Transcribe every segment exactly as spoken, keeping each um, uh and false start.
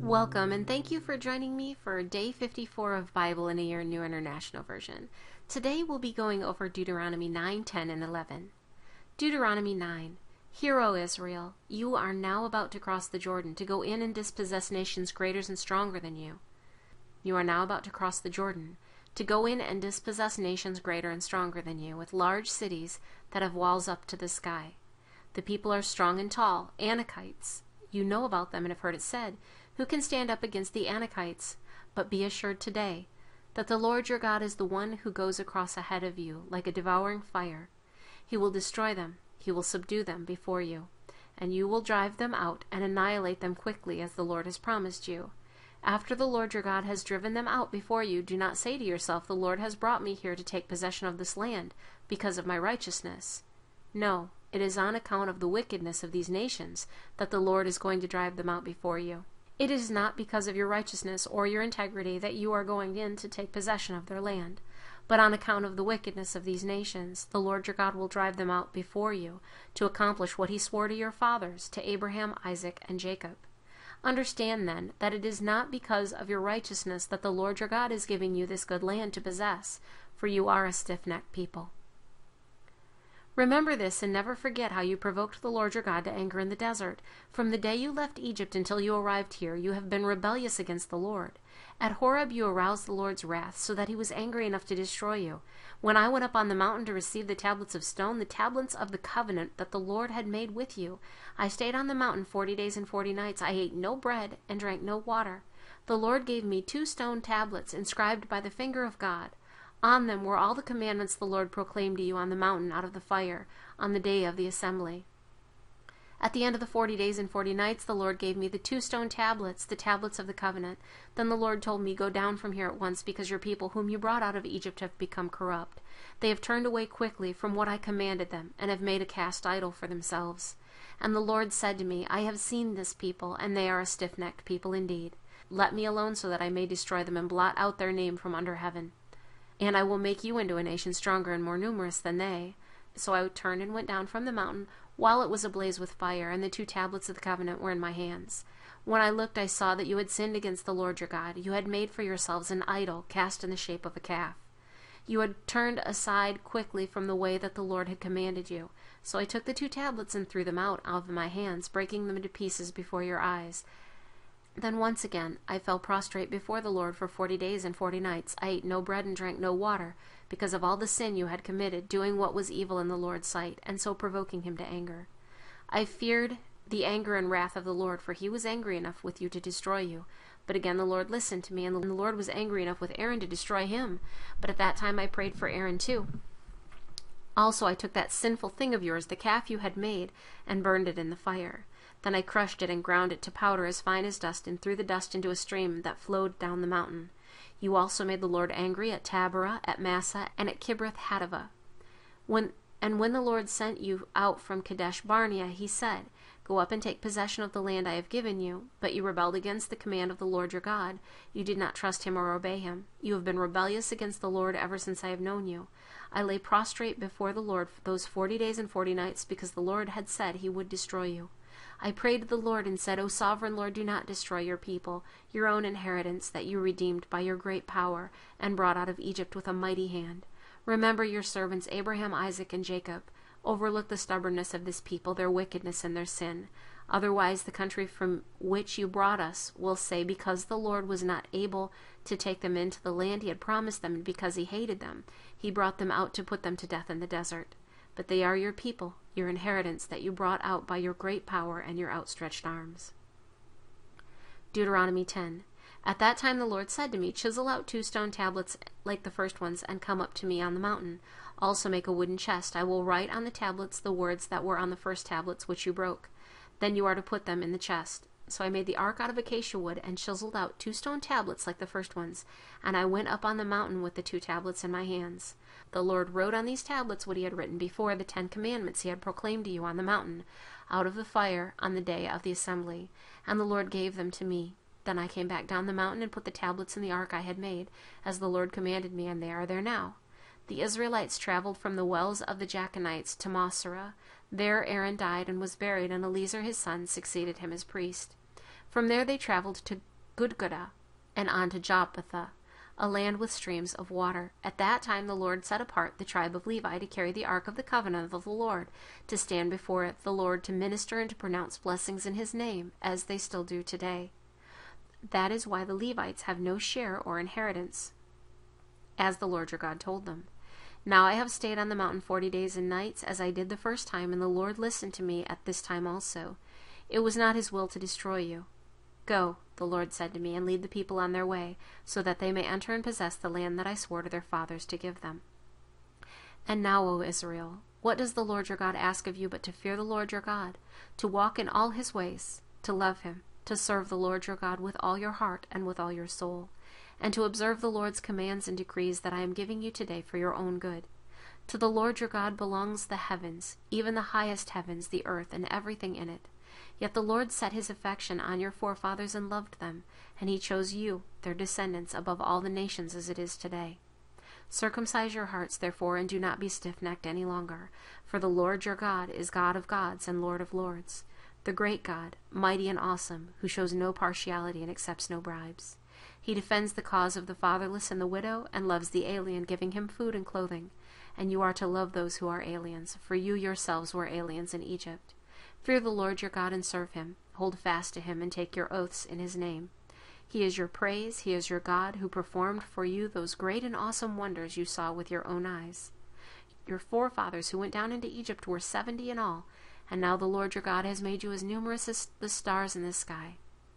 Welcome, and thank you for joining me for day fifty-four of Bible in a Year New International Version. Today we'll be going over Deuteronomy nine, ten, and eleven. Deuteronomy nine. Hear, O Israel, you are now about to cross the Jordan to go in and dispossess nations greater and stronger than you. You are now about to cross the Jordan to go in and dispossess nations greater and stronger than you, with large cities that have walls up to the sky. The people are strong and tall, Anakites. You know about them and have heard it said, who can stand up against the Anakites? But be assured today that the Lord your God is the one who goes across ahead of you like a devouring fire. He will destroy them, he will subdue them before you, and you will drive them out and annihilate them quickly as the Lord has promised you. After the Lord your God has driven them out before you, do not say to yourself, the Lord has brought me here to take possession of this land because of my righteousness. No, it is on account of the wickedness of these nations that the Lord is going to drive them out before you. It is not because of your righteousness or your integrity that you are going in to take possession of their land, but on account of the wickedness of these nations, the Lord your God will drive them out before you to accomplish what he swore to your fathers, to Abraham, Isaac, and Jacob. Understand then that it is not because of your righteousness that the Lord your God is giving you this good land to possess, for you are a stiff-necked people. Remember this and never forget how you provoked the Lord your God to anger in the desert. From the day you left Egypt until you arrived here, you have been rebellious against the Lord. At Horeb you aroused the Lord's wrath, so that he was angry enough to destroy you. When I went up on the mountain to receive the tablets of stone, the tablets of the covenant that the Lord had made with you, I stayed on the mountain forty days and forty nights. I ate no bread and drank no water. The Lord gave me two stone tablets inscribed by the finger of God. On them were all the commandments the Lord proclaimed to you on the mountain out of the fire, on the day of the assembly. At the end of the forty days and forty nights, the Lord gave me the two stone tablets, the tablets of the covenant. Then the Lord told me, go down from here at once, because your people whom you brought out of Egypt have become corrupt. They have turned away quickly from what I commanded them, and have made a cast idol for themselves. And the Lord said to me, I have seen this people, and they are a stiff-necked people indeed. Let me alone so that I may destroy them and blot out their name from under heaven. And I will make you into a nation stronger and more numerous than they. So I turned and went down from the mountain, while it was ablaze with fire, and the two tablets of the covenant were in my hands. When I looked, I saw that you had sinned against the Lord your God. You had made for yourselves an idol cast in the shape of a calf. You had turned aside quickly from the way that the Lord had commanded you. So I took the two tablets and threw them out of my hands, breaking them into pieces before your eyes. Then once again I fell prostrate before the Lord for forty days and forty nights. I ate no bread and drank no water, because of all the sin you had committed, doing what was evil in the Lord's sight, and so provoking him to anger. I feared the anger and wrath of the Lord, for he was angry enough with you to destroy you. But again the Lord listened to me, and the Lord was angry enough with Aaron to destroy him. But at that time I prayed for Aaron too. Also I took that sinful thing of yours, the calf you had made, and burned it in the fire. Then I crushed it and ground it to powder as fine as dust, and threw the dust into a stream that flowed down the mountain. You also made the Lord angry at Taberah, at Massah, and at Kibroth Hattaavah. When and when the Lord sent you out from Kadesh Barnea, he said, go up and take possession of the land I have given you. But you rebelled against the command of the Lord your God. You did not trust him or obey him. You have been rebellious against the Lord ever since I have known you. I lay prostrate before the Lord for those forty days and forty nights, because the Lord had said he would destroy you. I prayed to the Lord and said, O sovereign Lord, do not destroy your people, your own inheritance that you redeemed by your great power and brought out of Egypt with a mighty hand. Remember your servants Abraham, Isaac, and Jacob. Overlook the stubbornness of this people, their wickedness and their sin. Otherwise the country from which you brought us will say, because the Lord was not able to take them into the land he had promised them, and because he hated them, he brought them out to put them to death in the desert. But they are your people, your inheritance that you brought out by your great power and your outstretched arms. Deuteronomy ten. At that time the Lord said to me, chisel out two stone tablets like the first ones, and come up to me on the mountain. Also make a wooden chest. I will write on the tablets the words that were on the first tablets which you broke. Then you are to put them in the chest. So I made the ark out of acacia wood, and chiseled out two stone tablets like the first ones, and I went up on the mountain with the two tablets in my hands. The Lord wrote on these tablets what he had written before, the Ten Commandments he had proclaimed to you on the mountain, out of the fire, on the day of the assembly. And the Lord gave them to me. Then I came back down the mountain and put the tablets in the ark I had made, as the Lord commanded me, and they are there now. The Israelites traveled from the wells of the Jachanites to Moserah. There Aaron died and was buried, and Eleazar his son succeeded him as priest. From there they traveled to Gudgodah, and on to Jotbathah, a land with streams of water. At that time the Lord set apart the tribe of Levi to carry the ark of the covenant of the Lord, to stand before it, the Lord to minister and to pronounce blessings in his name, as they still do today. That is why the Levites have no share or inheritance, as the Lord your God told them. Now I have stayed on the mountain forty days and nights, as I did the first time, and the Lord listened to me at this time also. It was not his will to destroy you. Go, the Lord said to me, and lead the people on their way, so that they may enter and possess the land that I swore to their fathers to give them. And now, O Israel, what does the Lord your God ask of you but to fear the Lord your God, to walk in all his ways, to love him, to serve the Lord your God with all your heart and with all your soul, and to observe the Lord's commands and decrees that I am giving you today for your own good? To the Lord your God belongs the heavens, even the highest heavens, the earth, and everything in it. Yet the Lord set his affection on your forefathers and loved them, and he chose you, their descendants, above all the nations as it is today. Circumcise your hearts, therefore, and do not be stiff-necked any longer, for the Lord your God is God of gods and Lord of lords, the great God, mighty and awesome, who shows no partiality and accepts no bribes. He defends the cause of the fatherless and the widow, and loves the alien, giving him food and clothing. And you are to love those who are aliens, for you yourselves were aliens in Egypt. Fear the Lord your God and serve him. Hold fast to him and take your oaths in his name. He is your praise, he is your God, who performed for you those great and awesome wonders you saw with your own eyes. Your forefathers who went down into Egypt were seventy in all, and now the Lord your God has made you as numerous as the stars in the sky.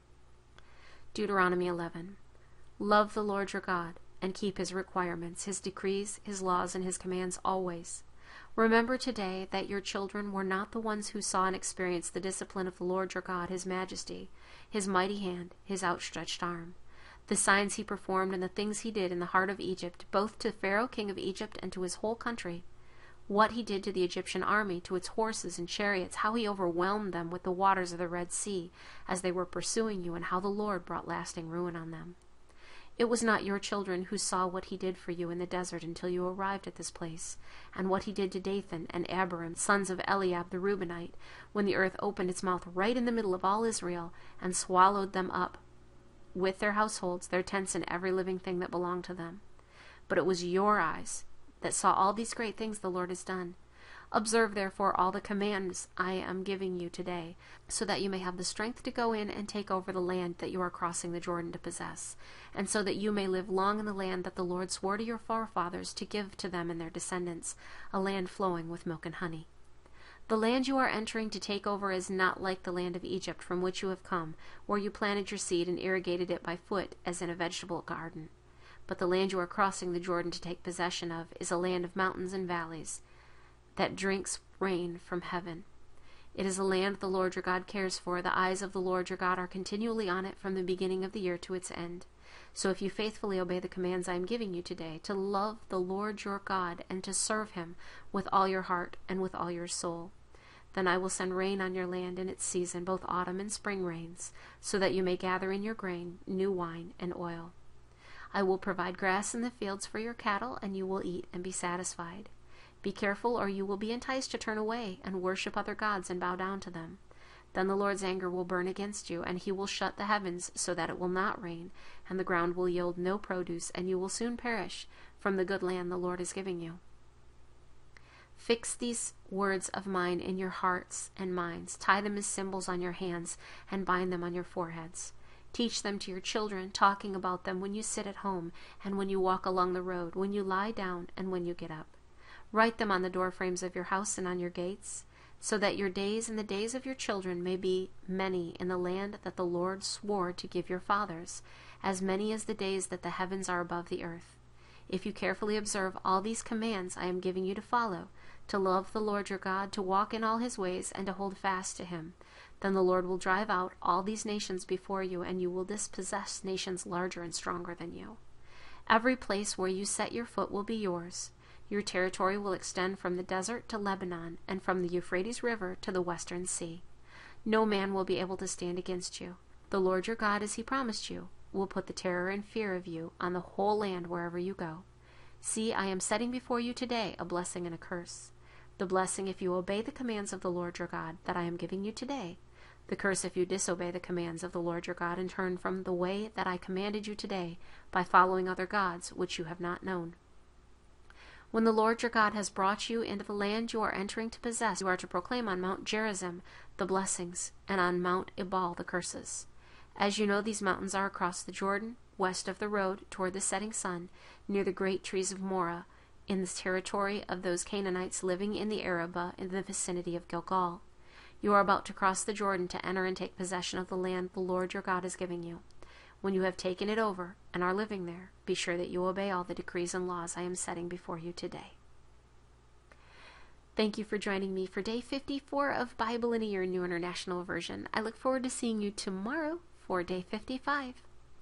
Deuteronomy eleven. Love the Lord your God, and keep his requirements, his decrees, his laws, and his commands always. Remember today that your children were not the ones who saw and experienced the discipline of the Lord your God, his majesty, his mighty hand, his outstretched arm, the signs he performed and the things he did in the heart of Egypt, both to Pharaoh king of Egypt and to his whole country, what he did to the Egyptian army, to its horses and chariots, how he overwhelmed them with the waters of the Red Sea as they were pursuing you, and how the Lord brought lasting ruin on them. It was not your children who saw what he did for you in the desert until you arrived at this place, and what he did to Dathan and Abiram, sons of Eliab the Reubenite, when the earth opened its mouth right in the middle of all Israel, and swallowed them up, with their households, their tents, and every living thing that belonged to them. But it was your eyes that saw all these great things the Lord has done. Observe, therefore, all the commands I am giving you today, so that you may have the strength to go in and take over the land that you are crossing the Jordan to possess, and so that you may live long in the land that the Lord swore to your forefathers to give to them and their descendants, a land flowing with milk and honey. The land you are entering to take over is not like the land of Egypt from which you have come, where you planted your seed and irrigated it by foot as in a vegetable garden. But the land you are crossing the Jordan to take possession of is a land of mountains and valleys, that drinks rain from heaven. It is a land the Lord your God cares for. The eyes of the Lord your God are continually on it from the beginning of the year to its end. So if you faithfully obey the commands I am giving you today, to love the Lord your God and to serve him with all your heart and with all your soul, then I will send rain on your land in its season, both autumn and spring rains, so that you may gather in your grain, new wine, and oil. I will provide grass in the fields for your cattle, and you will eat and be satisfied. Be careful, or you will be enticed to turn away and worship other gods and bow down to them. Then the Lord's anger will burn against you, and he will shut the heavens so that it will not rain, and the ground will yield no produce, and you will soon perish from the good land the Lord is giving you. Fix these words of mine in your hearts and minds. Tie them as symbols on your hands and bind them on your foreheads. Teach them to your children, talking about them when you sit at home and when you walk along the road, when you lie down and when you get up. Write them on the doorframes of your house and on your gates, so that your days and the days of your children may be many in the land that the Lord swore to give your fathers, as many as the days that the heavens are above the earth. If you carefully observe all these commands I am giving you to follow, to love the Lord your God, to walk in all his ways, and to hold fast to him, then the Lord will drive out all these nations before you, and you will dispossess nations larger and stronger than you. Every place where you set your foot will be yours. Your territory will extend from the desert to Lebanon, and from the Euphrates River to the western sea. No man will be able to stand against you. The Lord your God, as he promised you, will put the terror and fear of you on the whole land wherever you go. See, I am setting before you today a blessing and a curse. The blessing if you obey the commands of the Lord your God that I am giving you today. The curse if you disobey the commands of the Lord your God and turn from the way that I commanded you today by following other gods which you have not known. When the Lord your God has brought you into the land you are entering to possess, you are to proclaim on Mount Gerizim the blessings, and on Mount Ebal the curses. As you know, these mountains are across the Jordan, west of the road toward the setting sun, near the great trees of Morah, in the territory of those Canaanites living in the Arabah in the vicinity of Gilgal. You are about to cross the Jordan to enter and take possession of the land the Lord your God is giving you. When you have taken it over and are living there, be sure that you obey all the decrees and laws I am setting before you today. Thank you for joining me for day fifty-four of Bible in a Year, New International Version. I look forward to seeing you tomorrow for day fifty-five.